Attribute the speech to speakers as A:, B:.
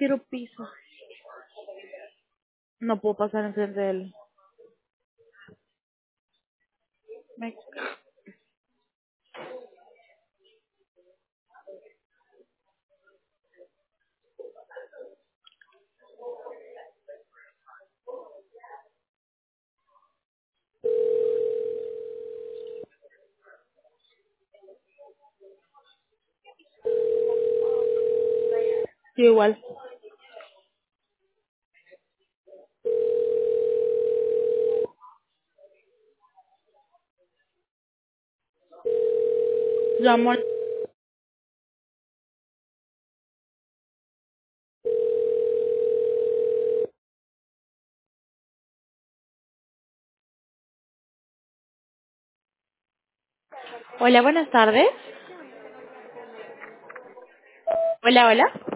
A: quiero piso. No puedo pasar enfrente de él. Me... Sí, igual. Llamo. Hola, buenas tardes. Hola, hola.